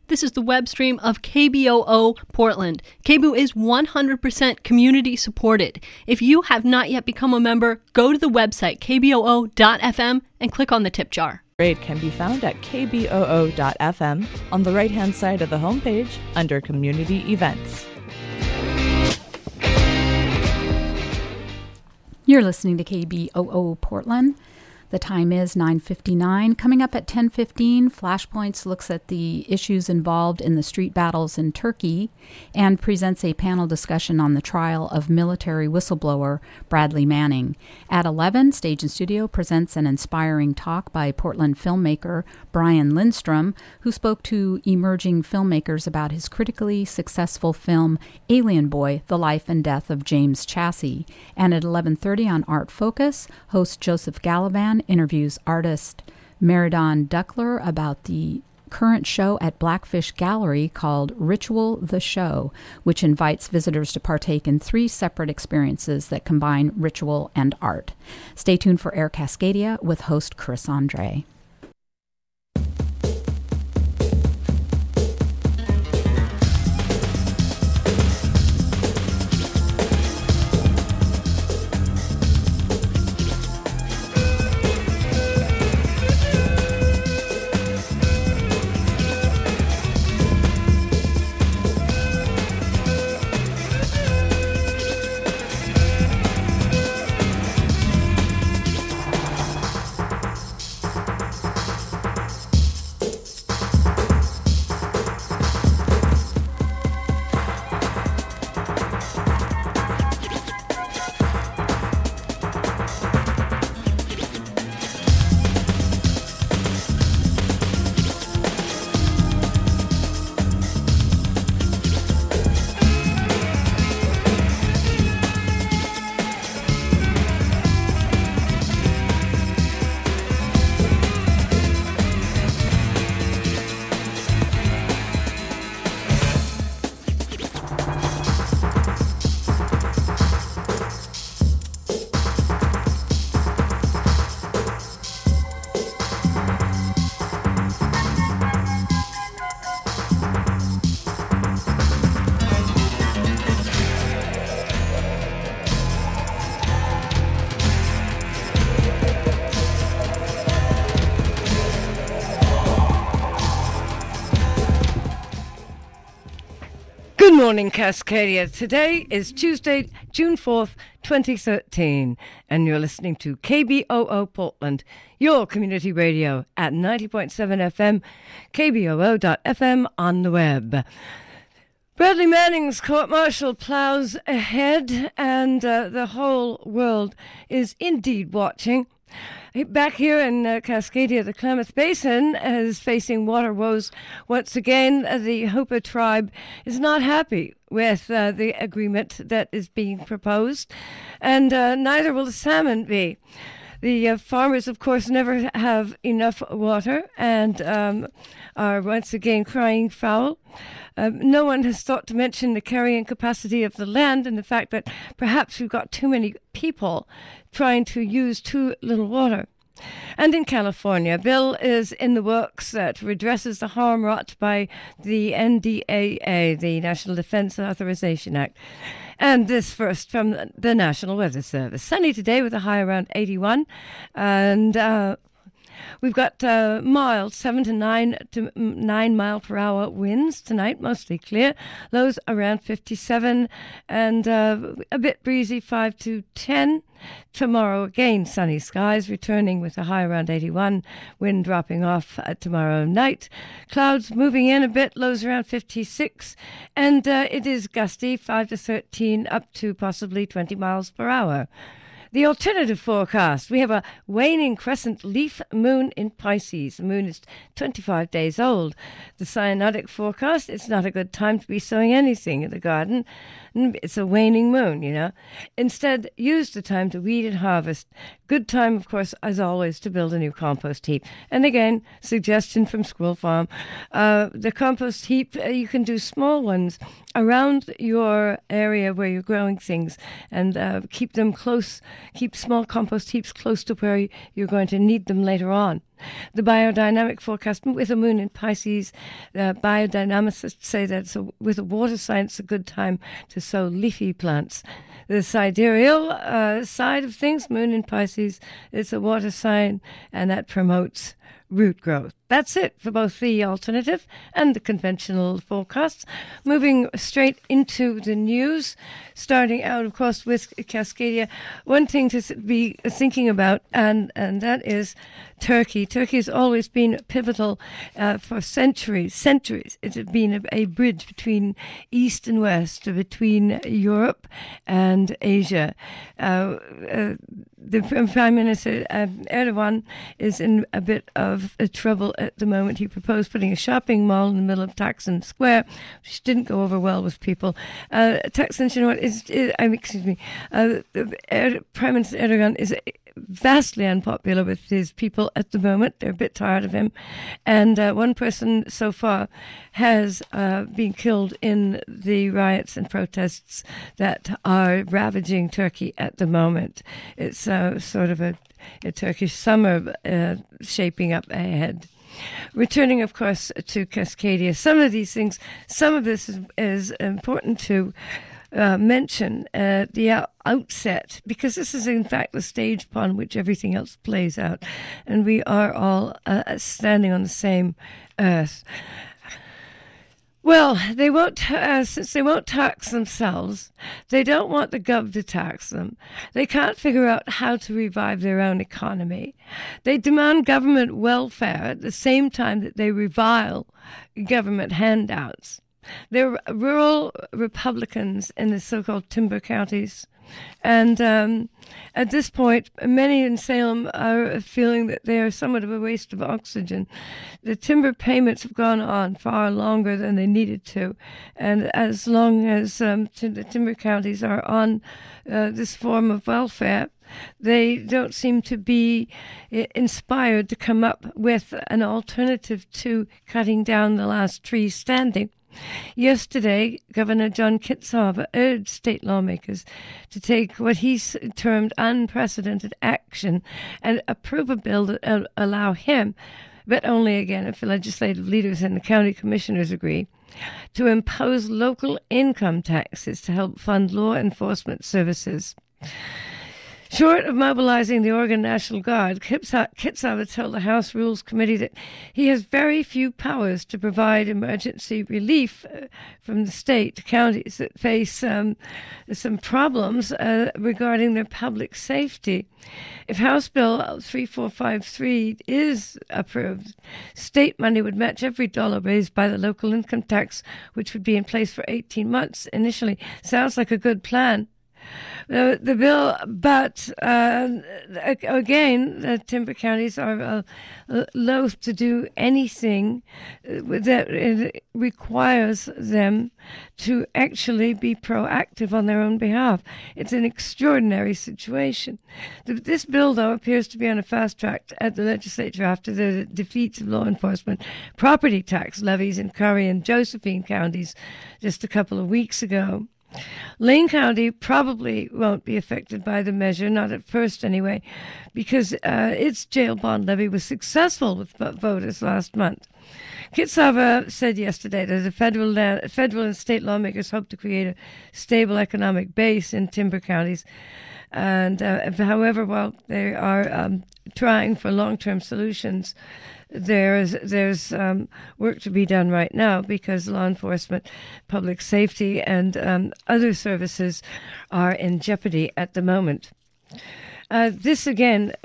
This is the web stream of KBOO Portland. KBOO is 100% community supported. If you have not yet become a member, go to the website kboo.fm and click on the tip jar. Parade can be found at kboo.fm on the right-hand side of the homepage under Community Events. You're listening to KBOO Portland. The time is 9:59. Coming up at 10:15, Flashpoints looks at the issues involved in the street battles in Turkey and presents a panel discussion on the trial of military whistleblower Bradley Manning. At 11, Stage and Studio presents an inspiring talk by Portland filmmaker Brian Lindstrom, who spoke to emerging filmmakers about his critically successful film Alien Boy, The Life and Death of James Chassie. And at 11:30 on Art Focus, host Joseph Gallivan interviews artist Meridon Duckler about the current show at Blackfish Gallery called Ritual the Show, which invites visitors to partake in 3 separate experiences that combine ritual and art. Stay tuned for Air Cascadia with host Chris Andre. Good morning, Cascadia. Today is Tuesday, June 4th, 2013, and you're listening to KBOO Portland, your community radio at 90.7 FM, kboo.fm on the web. Bradley Manning's court-martial plows ahead, and the whole world is indeed watching. Back here in Cascadia, the Klamath Basin is facing water woes. Once again, the Hopa tribe is not happy with the agreement that is being proposed, and neither will the salmon be. The farmers, of course, never have enough water and are once again crying foul. No one has thought to mention the carrying capacity of the land and the fact that perhaps we've got too many people trying to use too little water. And in California, a bill is in the works that redresses the harm wrought by the NDAA, the National Defense Authorization Act. And this first from the National Weather Service. Sunny today with a high around 81, and we've got mild 7 to 9 mile per hour winds tonight, mostly clear. Lows around 57 and a bit breezy 5 to 10. Tomorrow again sunny skies, returning with a high around 81. Wind dropping off tomorrow night. Clouds moving in a bit, lows around 56. And it is gusty 5 to 13 up to possibly 20 miles per hour. The alternative forecast, we have a waning crescent leaf moon in Pisces. The moon is 25 days old. The cyanotic forecast, it's not a good time to be sowing anything in the garden. It's a waning moon, you know. Instead, use the time to weed and harvest. Good time, of course, as always, to build a new compost heap. And again, suggestion from Squirrel Farm. The compost heap, you can do small ones around your area where you're growing things and keep them close. Keep small compost heaps close to where you're going to need them later on. The biodynamic forecast with a moon in Pisces, biodynamicists say that with a water sign, it's a good time to sow leafy plants. The sidereal side of things, moon in Pisces, it's a water sign, and that promotes root growth. That's it for both the alternative and the conventional forecasts. Moving straight into the news, starting out, of course, with Cascadia. One thing to be thinking about, and that is Turkey. Turkey has always been pivotal for centuries. It has been a bridge between East and West, between Europe and Asia. The Prime Minister Erdogan is in a bit of trouble at the moment. He proposed putting a shopping mall in the middle of Taksim Square, which didn't go over well with people. Taksim Shinwat Prime Minister Erdogan is vastly unpopular with his people at the moment. They're a bit tired of him. And one person so far has been killed in the riots and protests that are ravaging Turkey at the moment. It's sort of a Turkish summer shaping up ahead. Returning, of course, to Cascadia, some of these things, some of this is important to mention at the outset, because this is in fact the stage upon which everything else plays out, and we are all standing on the same earth. Well, they won't, since they won't tax themselves, they don't want the gov to tax them. They can't figure out how to revive their own economy. They demand government welfare at the same time that they revile government handouts. They're rural Republicans in the so-called timber counties. And at this point, many in Salem are feeling that they are somewhat of a waste of oxygen. The timber payments have gone on far longer than they needed to. And as long as the timber counties are on this form of welfare, they don't seem to be inspired to come up with an alternative to cutting down the last tree standing. Yesterday, Governor John Kitzhaber urged state lawmakers to take what he's termed unprecedented action and approve a bill that allow him, but only again if the legislative leaders and the county commissioners agree, to impose local income taxes to help fund law enforcement services. Short of mobilizing the Oregon National Guard, Kitzhaber told the House Rules Committee that he has very few powers to provide emergency relief from the state to counties that face some problems regarding their public safety. If House Bill 3453 is approved, state money would match every dollar raised by the local income tax, which would be in place for 18 months initially. Sounds like a good plan. The bill, but again, the timber counties are loath to do anything that requires them to actually be proactive on their own behalf. It's an extraordinary situation. This bill, though, appears to be on a fast track at the legislature after the defeats of law enforcement property tax levies in Curry and Josephine counties just a couple of weeks ago. Lane County probably won't be affected by the measure, not at first anyway, because its jail bond levy was successful with voters last month. Kitzhaber said yesterday that the federal and state lawmakers hope to create a stable economic base in timber counties. And however, while they are trying for long-term solutions, there's work to be done right now because law enforcement, public safety, and other services are in jeopardy at the moment. This again,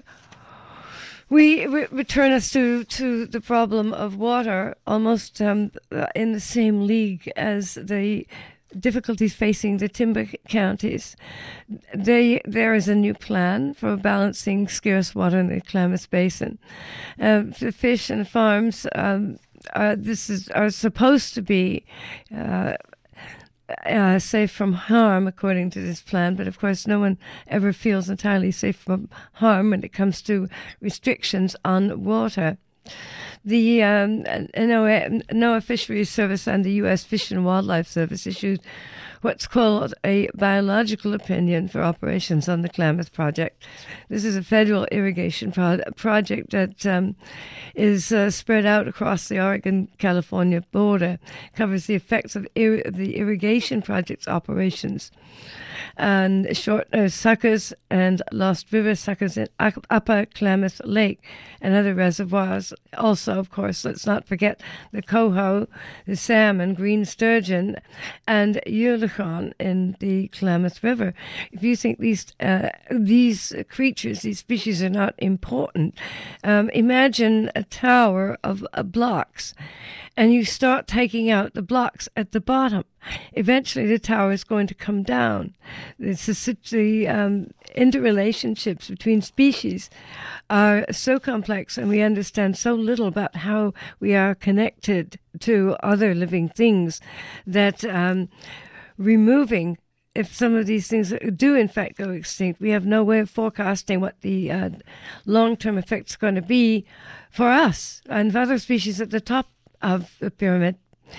we return us to the problem of water, almost in the same league as the difficulties facing the timber counties. There is a new plan for balancing scarce water in the Klamath Basin. The fish and farms are supposed to be safe from harm, according to this plan, but of course no one ever feels entirely safe from harm when it comes to restrictions on water. The NOAA Fisheries Service and the U.S. Fish and Wildlife Service issued what's called a biological opinion for operations on the Klamath Project. This is a federal irrigation project that is spread out across the Oregon-California border, covers the effects of the irrigation project's operations and short-nosed suckers and lost river suckers in Upper Klamath Lake and other reservoirs. Also, of course, let's not forget the coho, the salmon, green sturgeon, and eulachon in the Klamath River. If you think these creatures, these species are not important, imagine a tower of blocks, and you start taking out the blocks at the bottom. Eventually, the tower is going to come down. The interrelationships between species are so complex, and we understand so little about how we are connected to other living things that removing, if some of these things do in fact go extinct, we have no way of forecasting what the long-term effects are going to be for us and for other species at the top of the pyramid.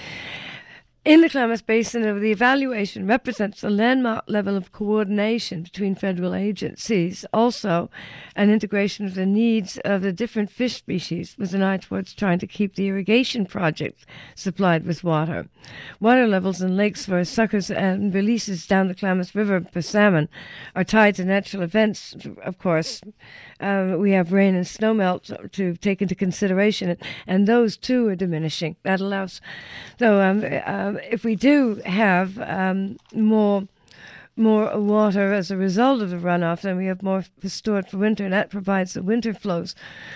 In the Klamath Basin, the evaluation represents a landmark level of coordination between federal agencies, also an integration of the needs of the different fish species with an eye towards trying to keep the irrigation project supplied with water. Water levels in lakes for suckers and releases down the Klamath River for salmon are tied to natural events, of course. We have rain and snowmelt to take into consideration, and those too are diminishing. That allows, though, if we do have more water as a result of the runoff, then we have more stored for winter, and that provides the winter flows.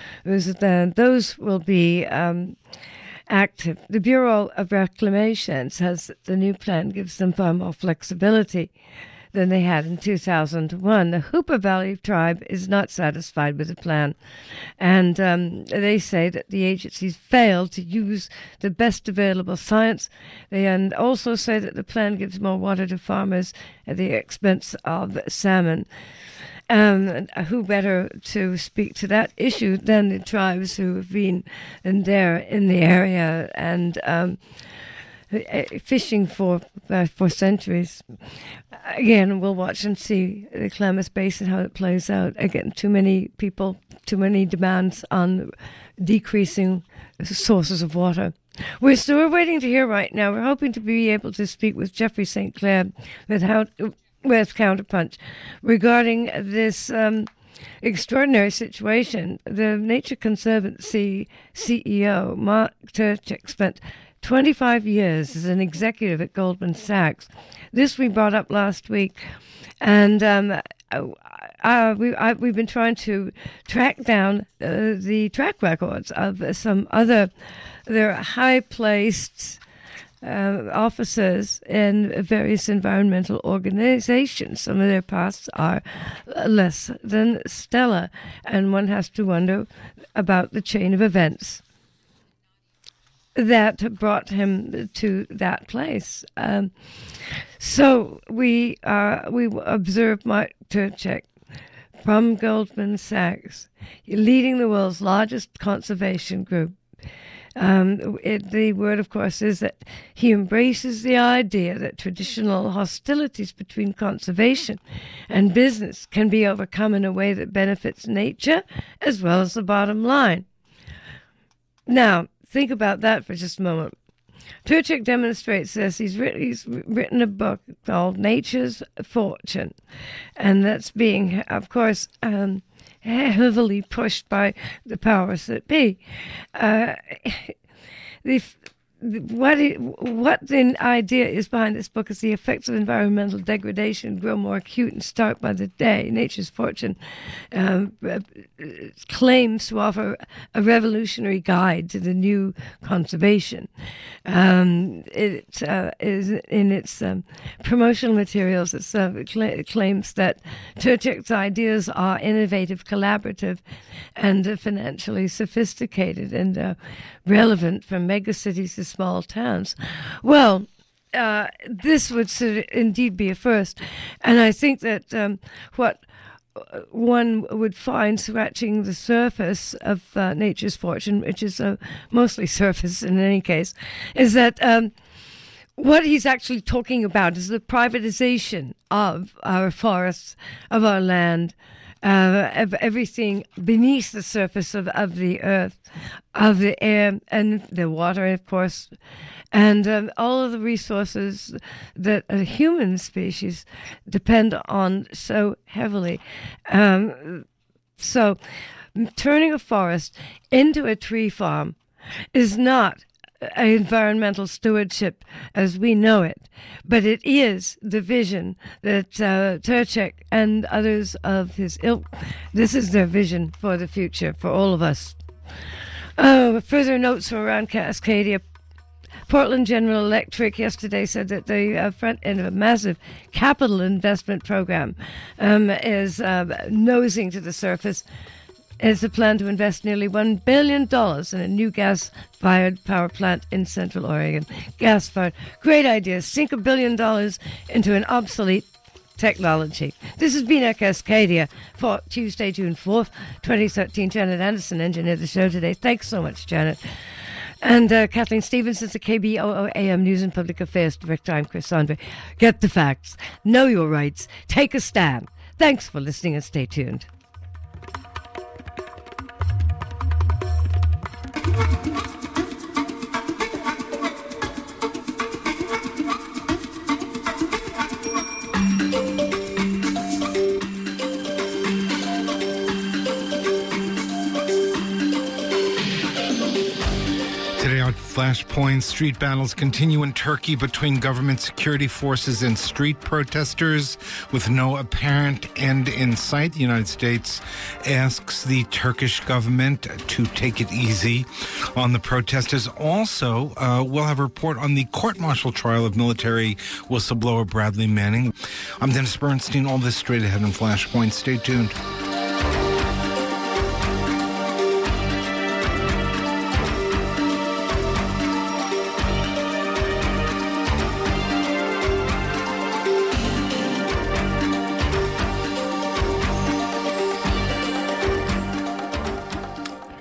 Those will be active. The Bureau of Reclamation says that the new plan gives them far more flexibility than they had in 2001. The Hoopa Valley tribe is not satisfied with the plan, and they say that the agencies failed to use the best available science. They also say that the plan gives more water to farmers at the expense of salmon. Who better to speak to that issue than the tribes who have been in the area and fishing for centuries. Again, we'll watch and see the Klamath Basin, how it plays out. Again, too many people, too many demands on decreasing sources of water. We're still waiting to hear right now. We're hoping to be able to speak with Jeffrey St. Clair with Counterpunch regarding this extraordinary situation. The Nature Conservancy CEO, Mark Turczyk, spent 25 years as an executive at Goldman Sachs. This we brought up last week, and we've been trying to track down the track records of some other high-placed officers in various environmental organizations. Some of their pasts are less than stellar, and one has to wonder about the chain of events that brought him to that place. So we observed Mark Turczyk from Goldman Sachs, leading the world's largest conservation group. The word, of course, is that he embraces the idea that traditional hostilities between conservation and business can be overcome in a way that benefits nature as well as the bottom line. Now, think about that for just a moment. Turczyk demonstrates this. He's written a book called Nature's Fortune, and that's being, of course, heavily pushed by the powers that be. What the idea is behind this book is the effects of environmental degradation grow more acute and stark by the day. Nature's Fortune claims to offer a revolutionary guide to the new conservation. It is in its promotional materials. It claims that Turczyk's ideas are innovative, collaborative, and financially sophisticated and relevant from megacities to small towns. Well, this would indeed be a first, and I think that what one would find scratching the surface of nature's fortune, which is mostly surface in any case, is that what he's actually talking about is the privatization of our forests, of our land, of everything beneath the surface of the earth, of the air and the water, of course, and all of the resources that a human species depend on so heavily. So turning a forest into a tree farm is not environmental stewardship as we know it, but it is the vision that Turchak and others of his ilk, this is their vision for the future for all of us. Further notes from around Cascadia. Portland General Electric yesterday said that the front end of a massive capital investment program is nosing to the surface. It's a plan to invest nearly $1 billion in a new gas-fired power plant in Central Oregon. Gas-fired. Great idea. Sink $1 billion into an obsolete technology. This has been at Cascadia for Tuesday, June 4th, 2013. Janet Anderson engineered the show today. Thanks so much, Janet. And Kathleen Stevenson's the KBOO AM News and Public Affairs Director. I'm Chris Andre. Get the facts. Know your rights. Take a stand. Thanks for listening and stay tuned. Flashpoint, street battles continue in Turkey between government security forces and street protesters with no apparent end in sight. The United States asks the Turkish government to take it easy on the protesters. Also, we'll have a report on the court-martial trial of military whistleblower Bradley Manning. I'm Dennis Bernstein. All this straight ahead in Flashpoint. Stay tuned.